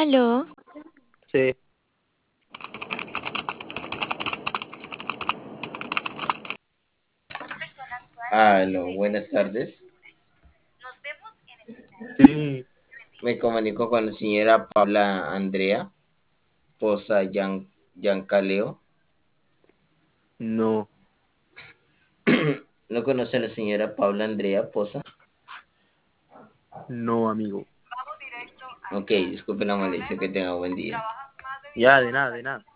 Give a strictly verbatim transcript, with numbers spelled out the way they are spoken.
Aló, Sí. Aló, buenas tardes. Sí, Me comunico con la señora Paula Andrea Poza Yan, Yancaleo. no, ¿No conoce a la señora Paula Andrea Poza? no, amigo. Ok, disculpe la molestia, que tenga buen día. Ya, de nada, de nada.